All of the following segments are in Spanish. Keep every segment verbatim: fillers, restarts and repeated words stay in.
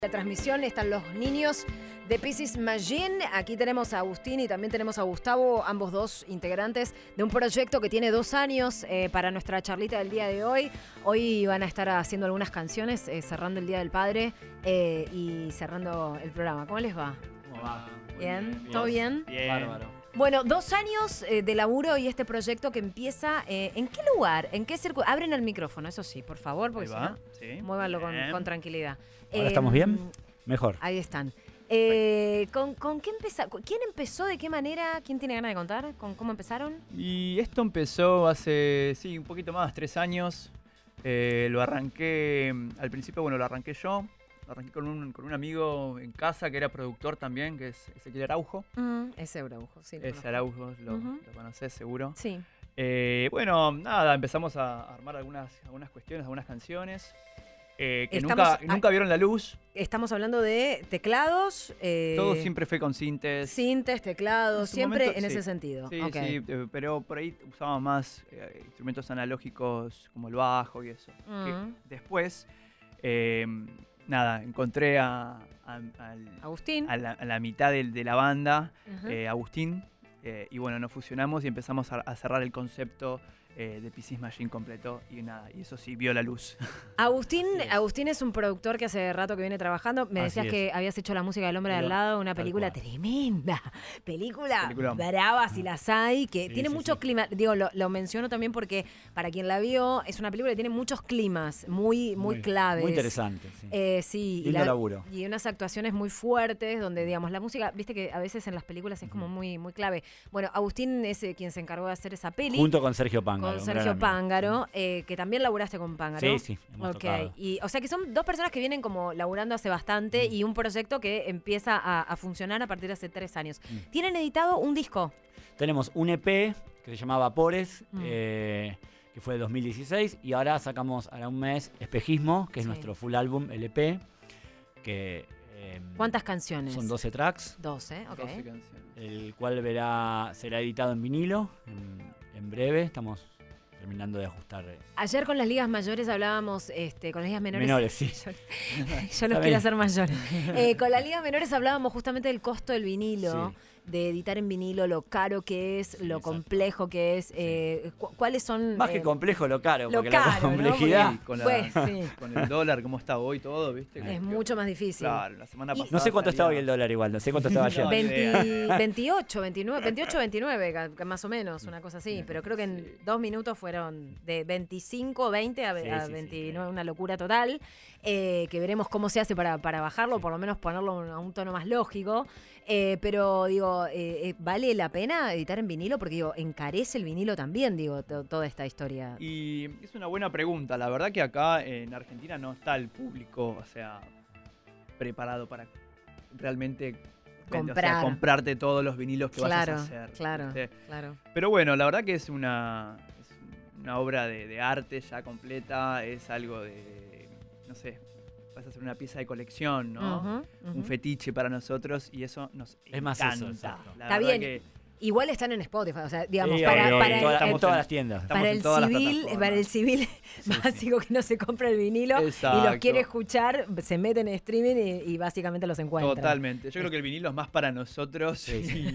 La transmisión están los niños de Piscis Magin. Aquí tenemos a Agustín y también tenemos a Gustavo, ambos dos integrantes de un proyecto que tiene dos años eh, para nuestra charlita del día de hoy. Hoy van a estar haciendo algunas canciones, eh, cerrando el Día del Padre eh, y cerrando el programa. ¿Cómo les va? ¿Cómo va? ¿Bien? bien. ¿Todo bien? Bien. Bárbaro. Bueno, dos años eh, de laburo y este proyecto que empieza, eh, ¿en qué lugar? ¿En qué circuito? Abren el micrófono, eso sí, por favor, porque si no, sí. Muévanlo con, con tranquilidad. ¿Ahora eh, estamos bien? Mejor. Ahí están. Eh, ¿con, ¿Con qué empezó? ¿Quién empezó? ¿De qué manera? ¿Quién tiene ganas de contar? ¿Con cómo empezaron? Y esto empezó hace, sí, un poquito más, tres años. Eh, lo arranqué, al principio, bueno, lo arranqué yo. Lo arranqué con un, con un amigo en casa que era productor también, que es Ezequiel Araujo. Mm, ese Araujo, sí. Ese Araujo, lo, uh-huh. lo conocés seguro. Sí. Eh, bueno, nada, empezamos a armar algunas, algunas cuestiones, algunas canciones. Eh, que nunca, a, nunca vieron la luz. Estamos hablando de teclados. Eh, Todo siempre fue con sintes. Sintes, teclados, en siempre momento, en sí. ese sentido. Sí, okay. sí, pero por ahí usábamos más eh, instrumentos analógicos como el bajo y eso. Mm. Que después, eh, nada, encontré a, a, al, Agustín. A la, a la mitad de, de la banda, uh-huh. eh, Agustín, eh, y bueno, nos fusionamos y empezamos a, a cerrar el concepto Eh, de Piscis Magin completo y nada, y eso sí, vio la luz. Agustín, es. Agustín es un productor que hace rato que viene trabajando. Me decías que habías hecho la música del Hombre Pero, de al lado, una película tremenda. Película Película. brava si las hay, que sí, tiene sí, mucho sí. clima. Digo, lo, lo menciono también porque para quien la vio, es una película que tiene muchos climas muy, muy, muy claves. Muy interesante, sí. Eh, sí, Lindo y, la, laburo. Y unas actuaciones muy fuertes donde, digamos, la música, viste que a veces en las películas es como muy, muy clave. Bueno, Agustín es eh, quien se encargó de hacer esa peli. Junto con Sergio Pángaro. Con Sergio Pángaro, eh, que también laburaste con Pángaro. Sí, sí, hemos okay. tocado. Y, o sea que son dos personas que vienen como laburando hace bastante mm. y un proyecto que empieza a, a funcionar a partir de hace tres años. Mm. ¿Tienen editado un disco? Tenemos un E P que se llama Vapores, mm. eh, que fue de dos mil dieciséis, y ahora sacamos, ahora un mes, Espejismo, que es sí. nuestro full álbum, el E P, que... Eh, ¿Cuántas canciones? Son doce tracks. doce, ok. doce canciones. El cual verá, será editado en vinilo en, en breve. Estamos terminando de ajustar. Ayer con las ligas mayores hablábamos, este, con las ligas menores. Menores, sí. Yo, yo los quiero hacer mayores. Eh, con las ligas menores hablábamos justamente del costo del vinilo, sí. de editar en vinilo, lo caro que es, sí, lo exacto. complejo que es. Eh, sí. cu- ¿Cuáles son? Más eh, que complejo, lo caro, lo porque caro, la complejidad. ¿no? Con, la, pues, sí. con el dólar, cómo está hoy todo, ¿viste? Es que, mucho más difícil. Claro, la semana pasada. No sé cuánto salía... estaba hoy el dólar igual, no sé cuánto estaba ayer. No, veinte, veintiocho, veintinueve, veintiocho, veintinueve, más o menos, una cosa así. Pero creo que en sí. dos minutos fueron de veinticinco, veinte a, sí, a sí, veintinueve, sí. una locura total. Eh, que veremos cómo se hace para, para bajarlo, sí. por lo menos ponerlo a un tono más lógico. Eh, pero digo, eh, ¿vale la pena editar en vinilo? Porque digo, encarece el vinilo también, digo, to- toda esta historia. Y es una buena pregunta. La verdad que acá en Argentina no está el público, o sea, preparado para realmente comprar. O sea, comprarte todos los vinilos que claro, vas a hacer. Claro, ¿viste? claro. Pero bueno, la verdad que es una, es una obra de, de arte ya completa, es algo de, no sé, vas a hacer una pieza de colección, ¿no? Uh-huh, uh-huh. Un fetiche para nosotros y eso nos es encanta. Más eso, exacto. La Está verdad bien. Que, Igual están en Spotify, o sea, digamos, sí, para, obvio, para, en, toda, el, en todas las tiendas. Para el, civil, para el civil sí, básico sí. que no se compra el vinilo exacto. y los quiere escuchar, se meten en streaming y, y básicamente los encuentran. Totalmente. Yo creo que el vinilo es más para nosotros sí, sí.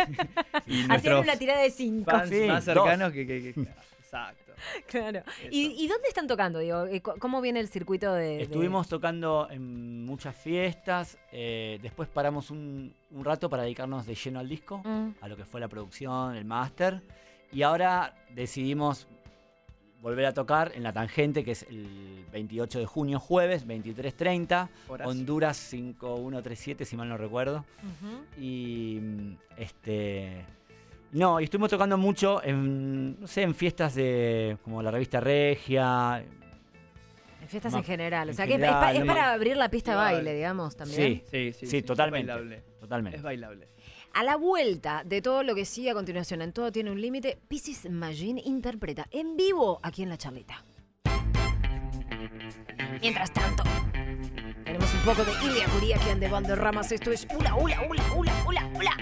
y, y hacían una tirada de cinco. Fans sí, más cercanos que, que, que, que... Exacto. Claro. ¿Y, ¿Y dónde están tocando? Digo, ¿cómo viene el circuito de...? Estuvimos de... tocando en muchas fiestas, eh, después paramos un, un rato para dedicarnos de lleno al disco, mm. a lo que fue la producción, el máster, y ahora decidimos volver a tocar en La Tangente, que es el veintiocho de junio, jueves, veintitrés treinta, Honduras cinco uno tres siete, si mal no recuerdo, uh-huh. y este... No, y estuvimos tocando mucho en, no sé, en fiestas de como la revista Regia. En fiestas Ma, en general, o en sea general, que es, pa, es no, para abrir la pista de baile, digamos, también. Sí, sí, sí, sí, sí totalmente, es bailable. totalmente. Es bailable. A la vuelta de todo lo que sigue a continuación, en Todo Tiene un Límite, Piscis Magin interpreta en vivo aquí en La Charlita. Mientras tanto, tenemos un poco de Ilia Kuriakian de Valderramas. Esto es Ula, Ula, Ula, Ula, Ula, Ula.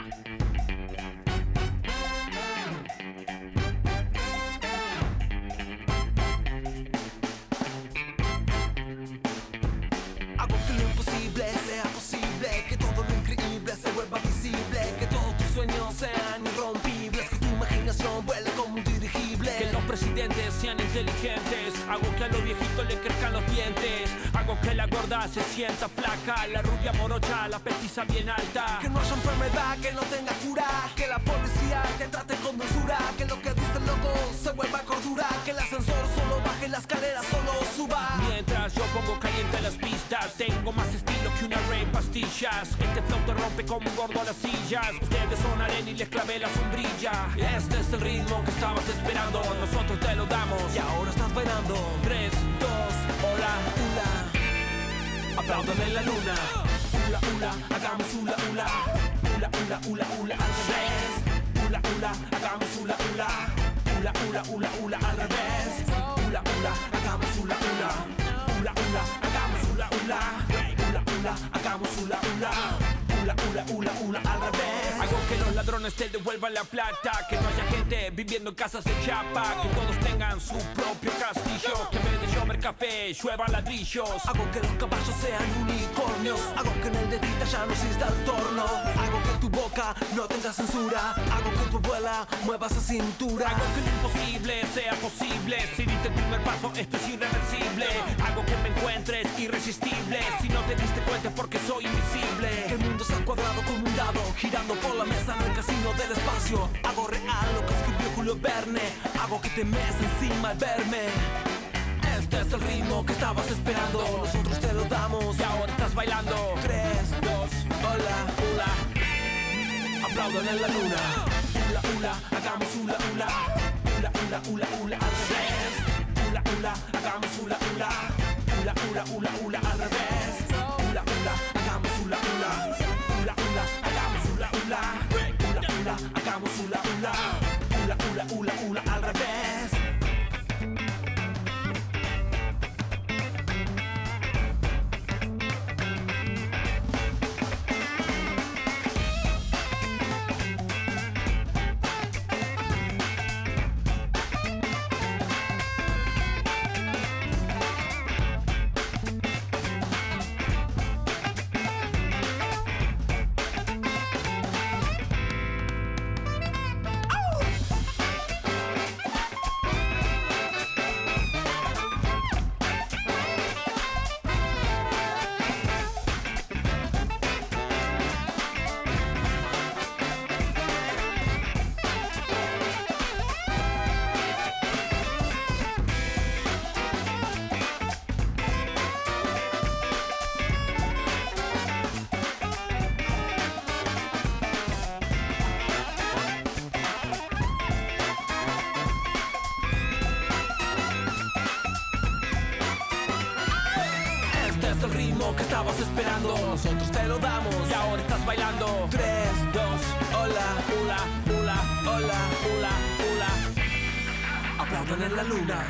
Hago que lo imposible sean inteligentes. Hago que a los viejitos le crezcan los dientes. Hago que la gorda se sienta flaca, la rubia morocha, la petiza bien alta. Que no haya enfermedad, que no tenga cura. Que la policía te trate con dulzura. Que lo que dice el loco se vuelva cordura. Que el ascensor solo baje, la escalera solo suba. Mientras yo pongo caliente las pistas, tengo más estilo que una rey pastillas. Este flow te rompe como un gordo a las sillas. Ustedes son arena y les clavé la sombrilla. Este es el ritmo que estabas esperando. Nosotros te lo damos y ahora estás bailando. Tres, dos, hola, hula. Aplaudan en la luna. Hula, hula, hagamos hula, hula. Hula, hula, hula, hula, al revés. Hula, hula, hagamos hula, hula. Hula, hula, hula, hula, al revés. Hula, hula, hagamos hula, hula. Hula, hula, hagamos hula, hula. Hula, hula, hagamos hula, hula. Hula, hula, hula, hula, al revés. Hago que los ladrones te devuelvan la plata. Que no haya gente viviendo en casas de chapa. Que todos tengan su propio castillo. Que en vez de llover café, lluevan ladrillos. Hago que los caballos sean unicornios. Hago que en el dedita ya no exista el torno. Hago que tu boca no tenga censura. Hago que tu abuela mueva esa cintura. Hago que lo imposible sea posible. Si diste el primer paso, esto es irreversible. Hago que me encuentres irresistible. Si no te diste cuenta es porque soy invisible. Que el mundo sea cuadrado como un dado, girando por la mesa en el casino del espacio. Hago real lo que escribió Julio Verne. Hago que te mees encima al verme. Este es el ritmo que estabas esperando. Nosotros te lo damos y ahora estás bailando. Tres, dos, hola, hula. Aplaudan en la luna. Hula, hula, hagamos hula, hula. Hula, hula, hula, hula, al revés. Hula, hula, hagamos hula, hula. Hula, hula, hula, hula, al revés. Hula, hula, hagamos hula, hula. Hula, hula, hagamos hula, hula. Hula, hula, hagamos hula, hula. Hula, hula, hula, hula, al revés. El ritmo que estabas esperando, nosotros te lo damos y ahora estás bailando. Tres, dos, hola, hula, hula, hola, hula, hula. Aplaudan en la luna.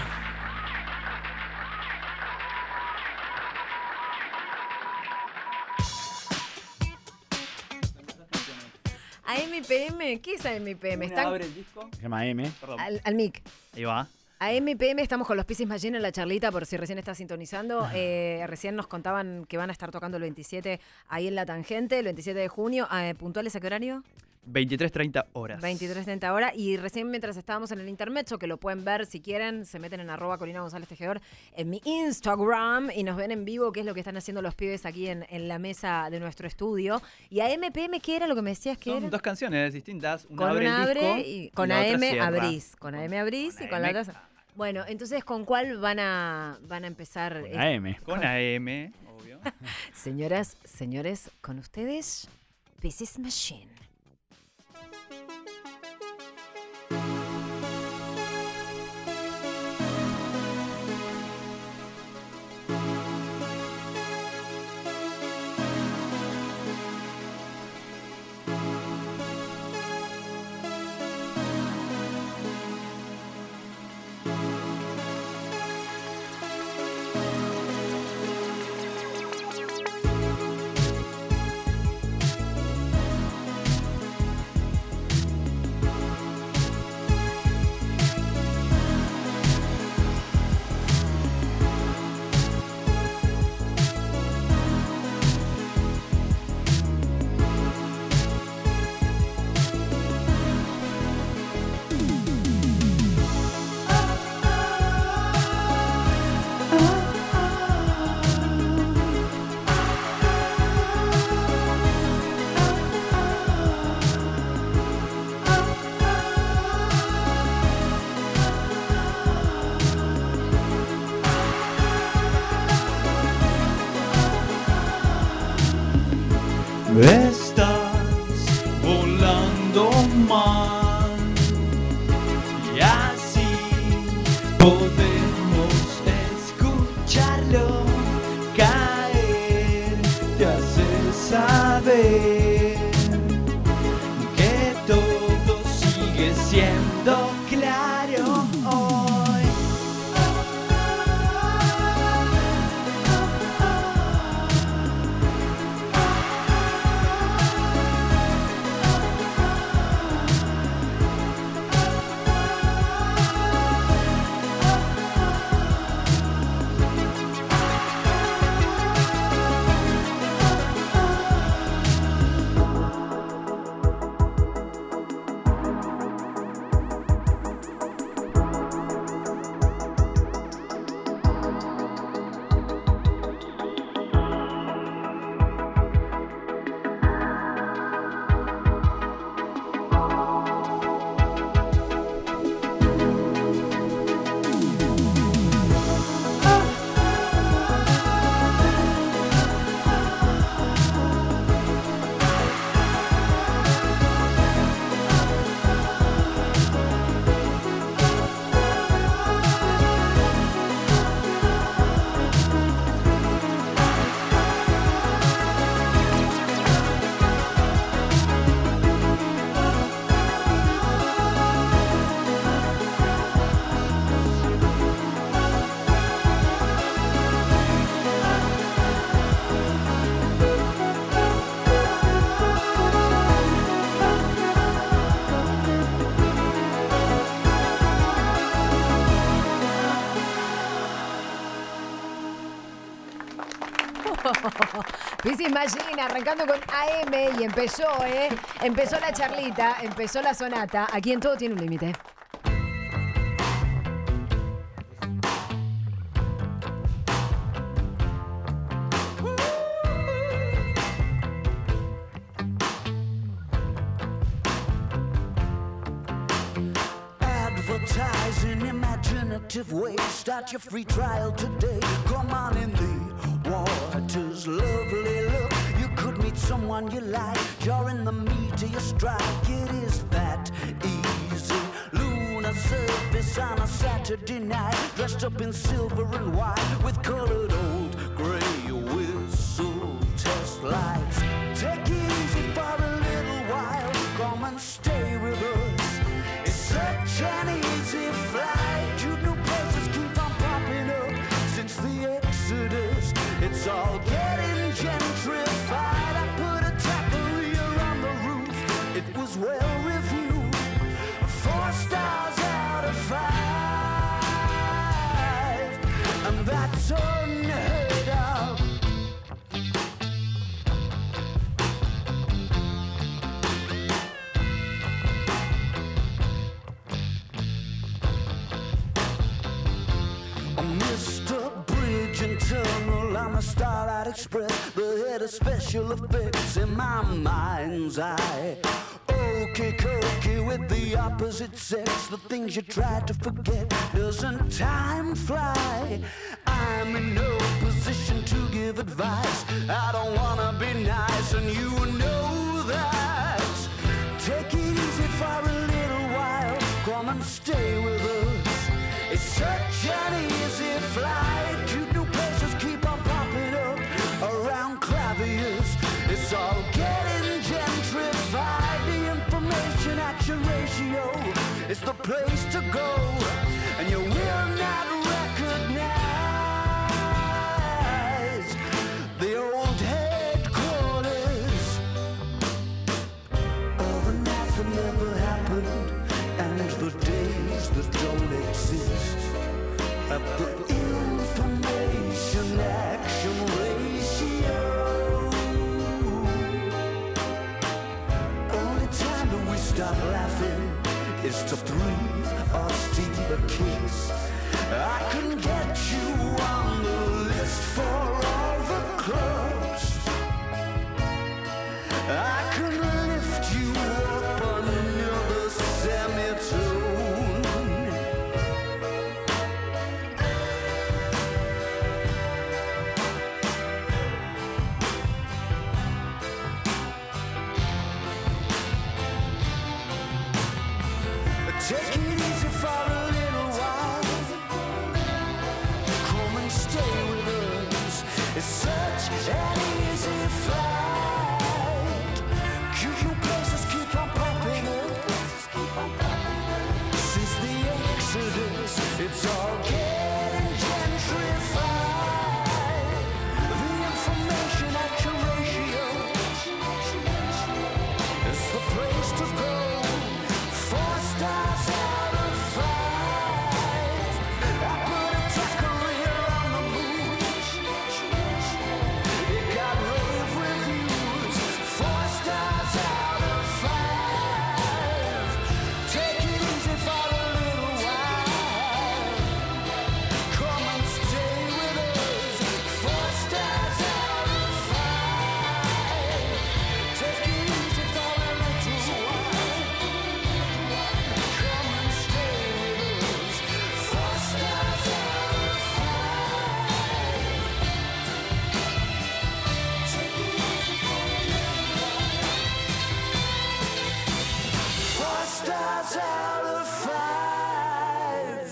A M P M, ¿qué es A M P M? Están... abre el disco. Se llama M. Al, al mic. Ahí va. A M P M estamos con los Piscis Machine en la charlita, por si recién estás sintonizando. Eh, recién nos contaban que van a estar tocando el veintisiete ahí en La Tangente, el veintisiete de junio. Eh, ¿Puntuales a qué horario? veintitrés treinta horas. veintitrés treinta horas. Y recién mientras estábamos en el intermezzo, que lo pueden ver si quieren, se meten en arroba Corina González Tejedor en mi Instagram y nos ven en vivo qué es lo que están haciendo los pibes aquí en, en la mesa de nuestro estudio. Y a M P M, ¿qué era lo que me decías que Son era? dos canciones distintas. Una con abre una el disco abre y con y A la otra M cierra. abrís. Con A M abrís Con y con la A M. otra... Bueno, entonces, ¿con cuál van a, van a empezar? Con A M. Con A M, obvio. Señoras, señores, con ustedes, Piscis Machine. Estás volando mal y así podemos escucharlo caer. Te hace saber que todo sigue siendo claro hoy. Piscis Machine arrancando con A M y empezó, ¿eh? Empezó la charlita, empezó la sonata. Aquí en Todo Tiene un Límite. Advertising imaginative ways. Start your free trial today. Come on in the waters, lovely look. You could meet someone you like. You're in the meat of your strike. It is that easy. Lunar surface on a Saturday night. Dressed up in silver and white with colored old gray whistle test lights. Take it easy for a little while. Come and stay with us. It's such an easy flight. You new places keep on popping up since the Exodus. It's all getting gentrified. I put a taqueria on the roof. It was well reviewed. Four stars out of five. And that's unheard of. Mister Bridge and Tunnel on the Starlight Express, the head of special effects in my mind's eye. Okey cokey with the opposite sex, the things you try to forget. Doesn't time fly? I'm in no position to give advice. I don't wanna be nice, and you know that. Take it easy for a little while. Come and stay with us. It's such an easy flight. Cute new places keep on popping up around claviers. It's all getting gentrified. The information action ratio is the place to go, and you will not recognize the old headquarters of the nights that never happened and the days that don't exist. At the information action ratio. Only time that we stop laughing is to breathe or steal a kiss. I can get you on the list for all the clubs. I can lift you up another semitone. Take it easy for a little while. Come and stay with us. It's such an easy flight. Cute new places keep on popping up. Since the Exodus, it's all getting gentrified. The information action ratio is the place to go. Four stars out of five. I put a tackle here on the moon. It got rave reviews. Four stars out of five. Take it easy for a little while. Come and stay with us. Four stars out of five. Take it easy for a little while. Come and stay with us. Four stars out of five. Take it easy for a little while. Four stars out of five.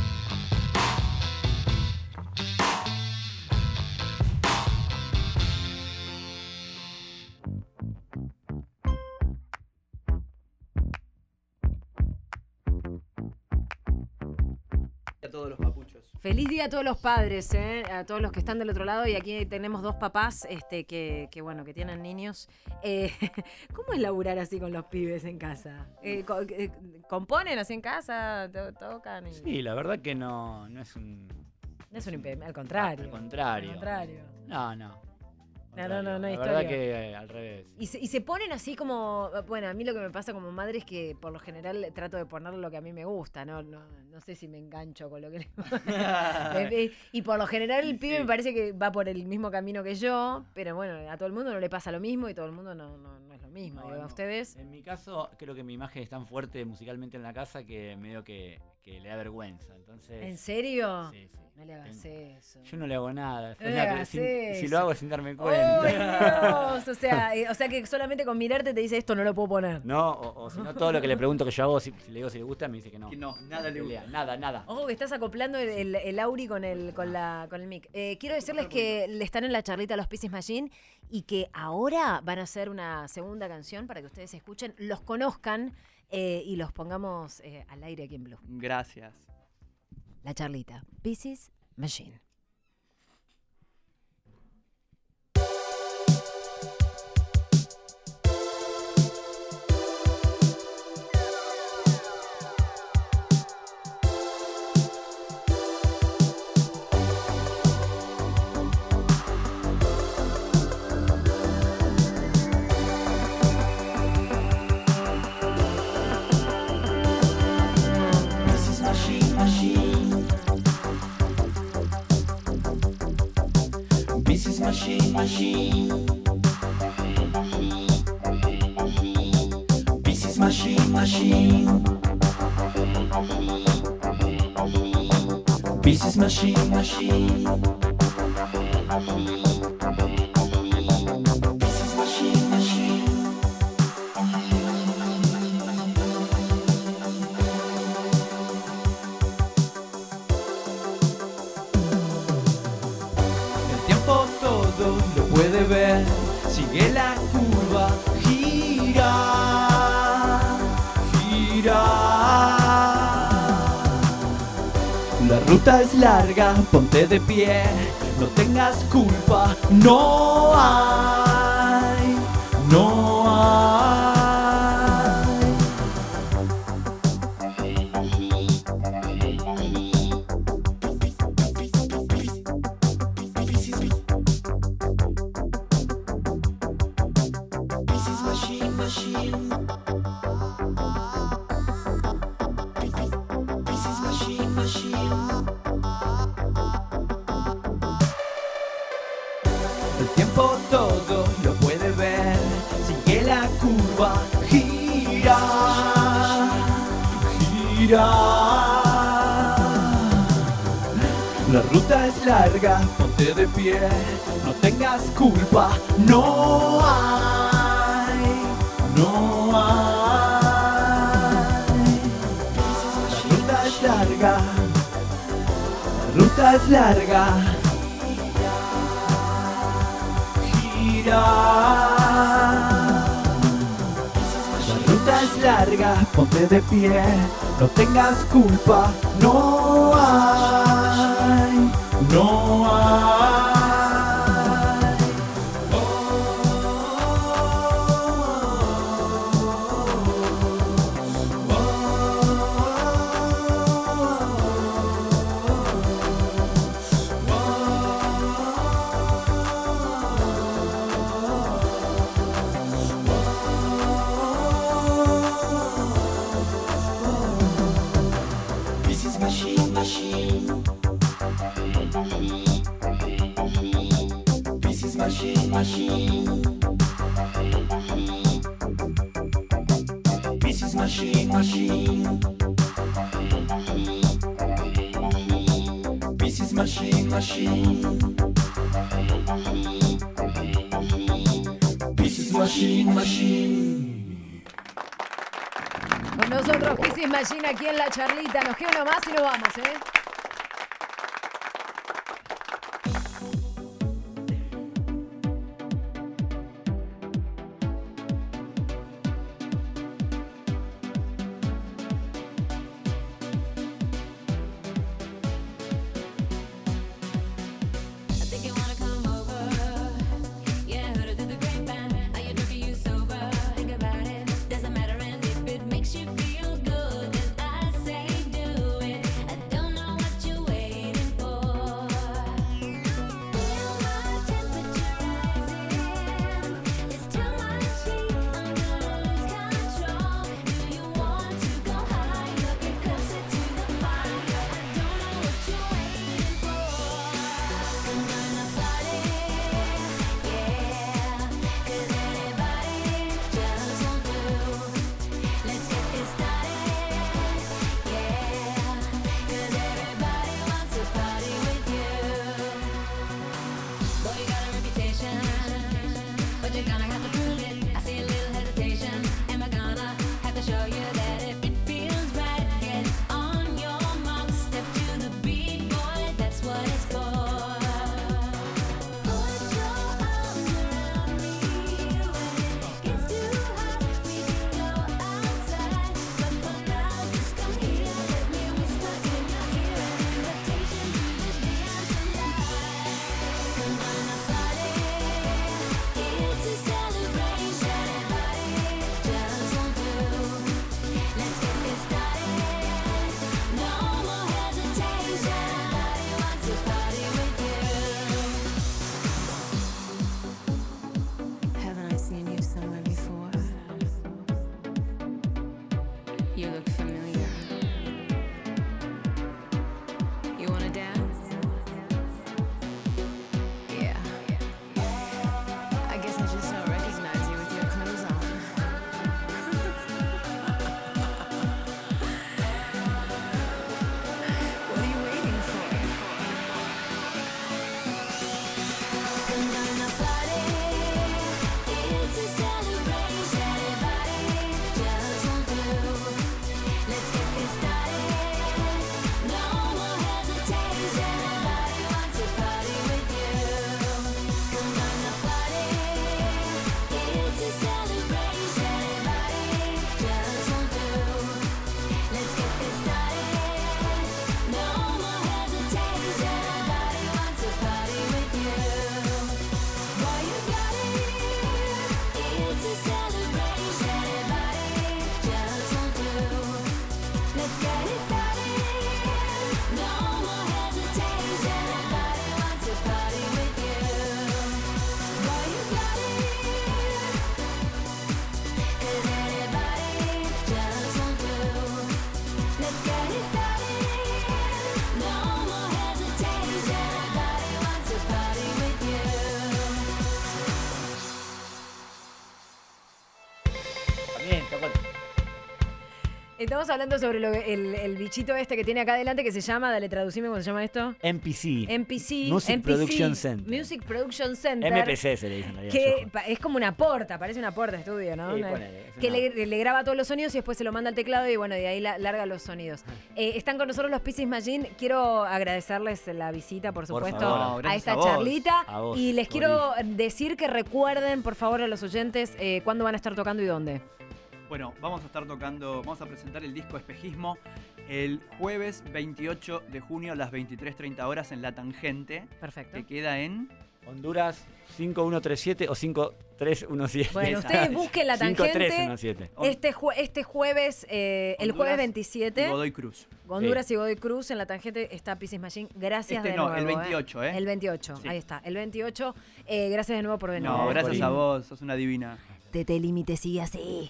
A todos los papuchos. Feliz día a todos los padres, ¿eh? A todos los que están del otro lado. Y aquí tenemos dos papás este, que, que, bueno, que tienen niños. Eh, ¿Cómo es laburar así con los pibes en casa? Eh, co- eh, ¿Componen así en casa? To- ¿Tocan? Y... Sí, la verdad que no, no es un... No es un impedimento, al contrario. Al contrario. Al contrario. No, no. No, no, no, no hay La verdad historia. que eh, al revés. Y se, y se ponen así como, bueno, a mí lo que me pasa como madre es que por lo general trato de poner lo que a mí me gusta, no, no, no sé si me engancho con lo que le y, y por lo general el Sí, pibe sí. me parece que va por el mismo camino que yo, pero bueno, a todo el mundo no le pasa lo mismo y todo el mundo no, no, no es lo mismo. No, Digo, no. a ustedes, En mi caso, creo que mi imagen es tan fuerte musicalmente en la casa que medio que, que le da vergüenza. Entonces, ¿en serio? Sí, sí. No le hagas eso. Yo no le hago nada. Después No le nada, hagas sin- eso. si lo hago sin darme ¡Ay, cuenta. Dios! O sea, eh, o sea que solamente con mirarte te dice esto no lo puedo poner. No, o, o si no, todo lo que le pregunto que yo hago, si, si le digo si le gusta, me dice que no. Que no, nada le Pelea, gusta. Nada, nada. Ojo que estás acoplando el, el, el Auri con el, con, la, con el mic. Eh, quiero decirles que le están en la charlita los Piscis Machine y que ahora van a hacer una segunda canción para que ustedes escuchen, los conozcan eh, y los pongamos eh, al aire aquí en Blue. Gracias. La charlita, Piscis Machine. This is machine, machine. This is machine, machine. This is machine, machine. This is machine, machine. This is machine, machine. El tiempo todo lo puede ver, sigue la curva, gira, gira. La ruta es larga, ponte de pie, no tengas culpa, no hay, no hay. This is machine, machine. This is machine, machine. El tiempo todo lo puede ver, sigue la curva, gira, gira. La ruta es larga, ponte de pie, no tengas culpa, no hay, no hay. es larga. Gira. La ruta es larga, ponte de pie, no tengas culpa, no hay, no hay. Machine, machine. This is machine, machine. This is machine, machine. This is machine, machine. Con nosotros, Pieces Machine aquí en la charlita. Nos queda uno más y nos vamos, ¿eh? Estamos hablando sobre lo, el, el bichito este que tiene acá adelante que se llama, dale, traducime cómo se llama esto. M P C. M P C. Music M P C, Production Center. Music Production Center. M P C se le dicen. Que pa- es como una porta, parece una porta estudio, ¿no? Sí, Una- ponele, es que una- le, le graba todos los sonidos y después se lo manda al teclado y bueno, de ahí la- larga los sonidos. Eh, están con nosotros los Piscis Machine. Quiero agradecerles la visita, por Por supuesto, favor. No, a gracias esta a vos. charlita. A vos, y les Gori. quiero decir que recuerden, por favor, a los oyentes eh, cuándo van a estar tocando y dónde. Bueno, vamos a estar tocando, vamos a presentar el disco Espejismo el jueves veintiocho de junio a las veintitrés treinta horas en La Tangente, Perfecto. que queda en... Honduras cinco uno tres siete o cinco tres uno siete. Bueno, ustedes busquen La cinco tres uno Tangente. siete. Este, jue- este jueves, eh, el Honduras jueves y veintisiete, Godoy Cruz. Honduras y Godoy Cruz, en La Tangente está Piscis Machine. Gracias Este de no, nuevo. el veintiocho, ¿eh? El veintiocho, Sí. ahí está. El veintiocho, eh, gracias de nuevo por venir. No, eh. gracias Gori. a vos, sos una divina. Tete Límite sigue así.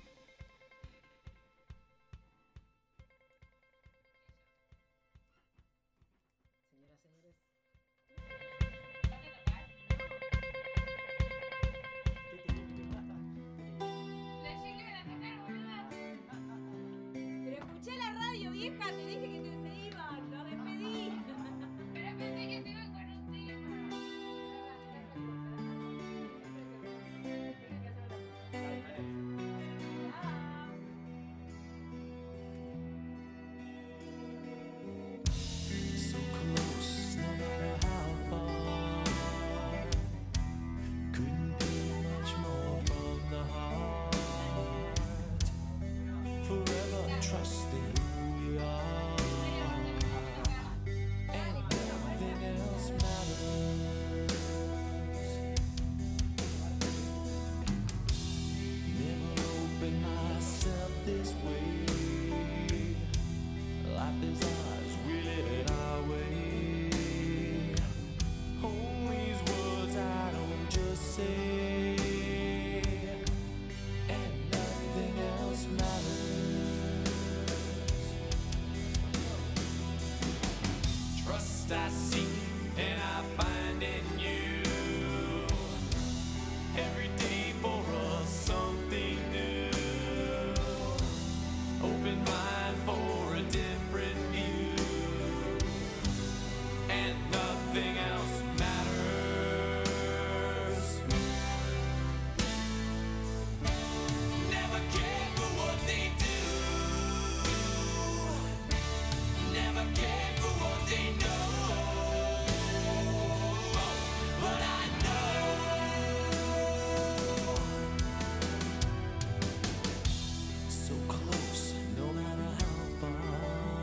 Pero escuché la radio, vieja, te dije que te se iban, lo despedí. Pero pensé que se iban con un tema. So close, no matter how far. Couldn't be much more from the heart. Forever trusting who we are, and nothing else matters. Never opened myself this way. Life is ours, we live it our way. Hold these words I don't just say, and nothing else matters. Trust I seek and I find in you. Every day for us something new. Open mind for a different view, and nothing else matters. Never cared for what they do. Never cared for what they know. But I know. So close, no matter how far.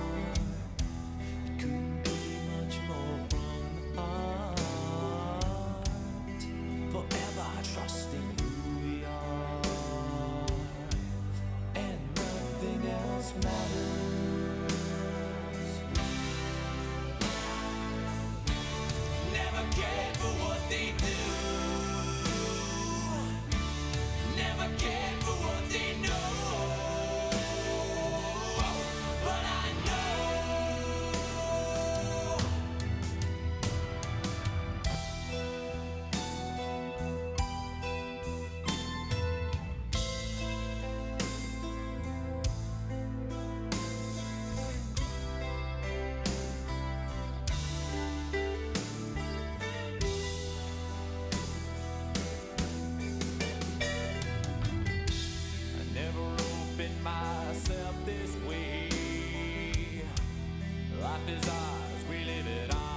It couldn't be much more from the heart. Forever trusting who we are, and nothing else matters. Never cared for what they do. Never cared for what they know. But I know. I never opened myself this way. Life is ours, we live it our